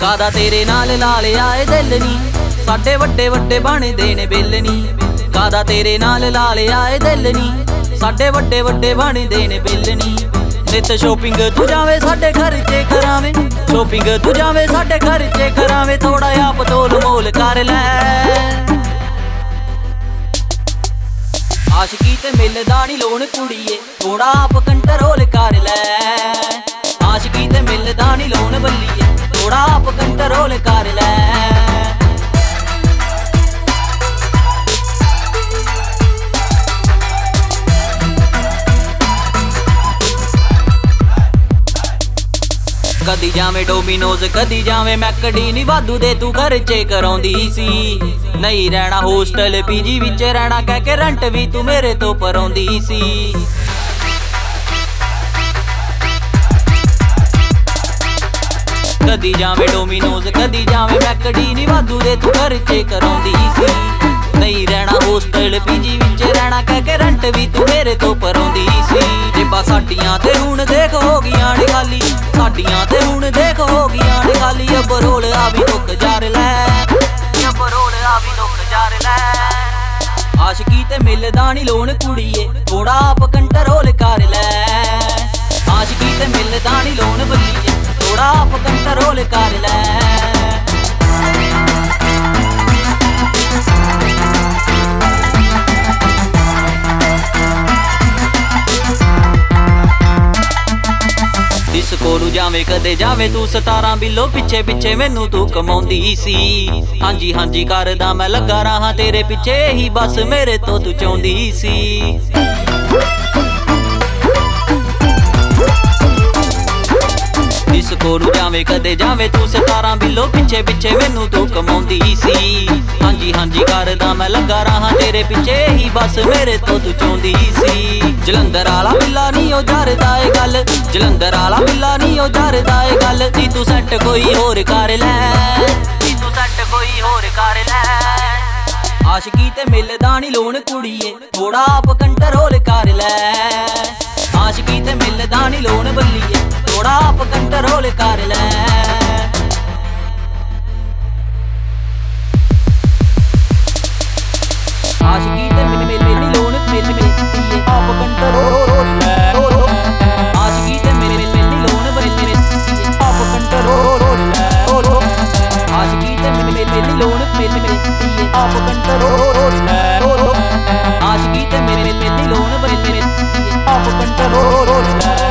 ਕਾਦਾ ਤੇਰੇ ਨਾਲ ਲਾਲ ਆਏ ਦਿਲ ਨੀ, ਸਾਡੇ ਵੱਡੇ ਵੱਡੇ ਬਣਦੇ ਨੇ ਬਿੱਲ ਨੀ। ਕਾਦਾ ਤੇਰੇ ਨਾਲ ਲਾਲ ਆਏ ਦਿਲ ਨੀ, ਸਾਡੇ ਵੱਡੇ ਵੱਡੇ ਬਣਦੇ ਨੇ ਬਿੱਲ ਨੀ। ਨਿਤ ਸ਼ੋਪਿੰਗ ਤੂੰ ਜਾਵੇਂ ਸਾਡੇ ਖਰਚੇ ਕਰਾਵੇਂ, ਸ਼ੋਪਿੰਗ ਤੂੰ ਜਾਵੇਂ ਸਾਡੇ ਖਰਚੇ ਕਰਾਵੇਂ। ਥੋੜਾ ਆਪ ਤੋਲ ਮੋਲ ਕਰ ਲੈ, ਆਸ਼ਕੀ ਤੇ ਮਿਲਦਾ ਨੀ ਲੋਨ ਕੁੜੀਏ, ਥੋੜਾ ਆਪ ਕੰਟਰੋਲ ਕਰ ਲੈ। ਆਸ਼ਕੀ ਤੇ ਮਿਲਦਾ ਨੀ ਲੋਨ ਬੱਲੀਏ, ਥੋੜਾ ਆਪ ਕੰਟਰੋਲ ਕਰ ਲੈ। ਕਦੀ ਜਾਵੇਂ ਡੋਮੀਨੋਜ਼ ਕਦੀ ਜਾਵੇਂ ਮੈਕਡੀ ਨੀ, ਵਾਧੂ ਦੇ ਤੂੰ ਖਰਚੇ ਕਰਾਉਂਦੀ ਸੀ। ਨਹੀਂ ਰਹਿਣਾ ਹੋਸਟਲ ਪੀਜੀ ਵਿੱਚ ਰਹਿਣਾ ਕਹਿ ਕੇ ਰੈਂਟ ਵੀ ਤੂੰ ਮੇਰੇ ਤੋਂ ਭਰਾਉਂਦੀ ਸੀ। ਕਦੀ ਜਾਵੇਂ ਡੋਮੀਨੋਜ਼ ਕਦੀ ਜਾਵੇਂ ਮੈਕਡੀ ਨੀ, ਵਾਧੂ ਦੇ ਤੂੰ ਖਰਚੇ ਕਰਾਉਂਦੀ ਸੀ। ਨਹੀਂ ਰਹਿਣਾ ਹੋਸਟਲ ਪੀਜੀ ਵਿੱਚ ਰਹਿਣਾ ਕਹਿ ਕੇ ਰੈਂਟ ਵੀ ਤੂੰ ਮੇਰੇ ਤੋਂ ਭਰਾਉਂਦੀ ਸੀ। ਜੇਬਾਂ ਸਾਡੀਆਂ ਤੇ ਹੁਣ ਦੇਖ ਹੋ ਗਈਆਂ ਨੇ ਖਾਲੀ, ਸਾਡੀਆਂ ਤੇ ਹੁਣ ਦੇਖ ਹੋ ਗਈਆਂ ਨੇ ਖਾਲੀ। ਅਬਰੋਲ ਆ ਵੀ ਦੁੱਖ ਜਰ ਲੈ, ਅਬਰੋਲ ਆ ਵੀ ਦੁੱਖ ਜਰ ਲੈ। ਆਸ਼ਕੀ ਤੇ ਮਿਲਦਾ ਨੀ ਲੋਨ ਕੁੜੀਏ, ਥੋੜਾ ਆਪ ਕੰਟਰੋਲ ਕਰ ਲੈ। ਆਸ਼ਕੀ ਤੇ ਮਿਲਦਾ ਨੀ ਲੋਨ ਬੱਲੀਏ, ਥੋੜਾ ਆਪ ਕੰਟਰੋਲ ਕਰ ਲੈ। ਜਿਸ ਕੋਲੂ ਜਾਵੇਂ ਕਦੇ ਜਾਵੇਂ ਤੂੰ 17 ਬਿੱਲੋ ਪਿੱਛੇ ਪਿੱਛੇ ਮੈਨੂੰ ਤੂੰ ਕਮਾਉਂਦੀ ਸੀ। ਹਾਂਜੀ ਹਾਂਜੀ ਕਰਦਾ ਮੈਂ ਲੱਗਾ ਰਹਾ ਤੇਰੇ ਪਿੱਛੇ ਹੀ, ਬਸ ਮੇਰੇ ਤੋਂ ਤੂੰ ਚਾਹੁੰਦੀ ਸੀ। ਜਿਸ ਕੋਲੂ ਜਾਵੇਂ ਕਦੇ ਜਾਵੇਂ ਤੂੰ 17 ਬਿੱਲੋ ਪਿੱਛੇ ਪਿੱਛੇ ਮੈਨੂੰ ਤੂੰ ਕਮਾਉਂਦੀ ਸੀ। ਹਾਂਜੀ ਹਾਂਜੀ ਕਰਦਾ ਮੈਂ ਲੱਗਾ ਰਹਾ ਤੇਰੇ ਪਿੱਛੇ ਹੀ, ਬਸ ਮੇਰੇ ਤੋਂ ਤੂੰ ਚਾਹੁੰਦੀ ਸੀ। ਜਲੰਧਰ ਵਾਲਾ ਮਿਲਾ ਨੀ ਉਹ ਜਰਦਾ ਏ ਗੱਲ, ਜਲੰਧਰ ਵਾਲਾ ਮਿਲਾ ਨੀ ਉਹ ਜਰਦਾ ਏ ਗੱਲ। ਨੀ ਤੂੰ ਸੈੱਟ ਕੋਈ ਹੋਰ ਕਰ ਲੈ, ਨੀ ਤੂੰ ਸੈੱਟ ਕੋਈ ਹੋਰ ਕਰ ਲੈ। ਆਸ਼ਕੀ ਤੇ ਮਿਲਦਾ ਨੀ ਲੋਨ ਕੁੜੀਏ, ਥੋੜਾ ਆਪ ਕੰਟਰੋਲ ਕਰ ਲੈ। ਆਸ਼ਕੀ ਤੇ ਮਿਲਦਾ ਨੀ ਲੋਨ ਬੱਲੀਏ, ਥੋੜਾ ਆਪ ਕੰਟਰੋਲ ਕਰ ਲੈ। ਆਸ਼ਕੀ ਤੇ ਮਿਲਨੀ ਲੋਨ ਬੱਲੀਏ, ਆਪ ਕੰਟਰੋਲ ਲੈ। ਆਸ਼ਕੀ ਤੇ ਮਿਲਨੀ ਲੋਨ ਬੱਲੀਏ, ਆਪ ਕੰਟਰੋਲ ਲੈ। ਆਸ਼ਕੀ ਤੇ ਮਿਲਨੀ ਲੋਨ ਬੱਲੀਏ, ਆਪ ਕੰਟਰੋਲ ਲੈ। ਆਸ਼ਕੀ ਤੇ ਮਿਲਨੀ ਲੋਨ ਬੱਲੀਏ, ਆਪ ਕੰਟਰੋਲ ਲੈ।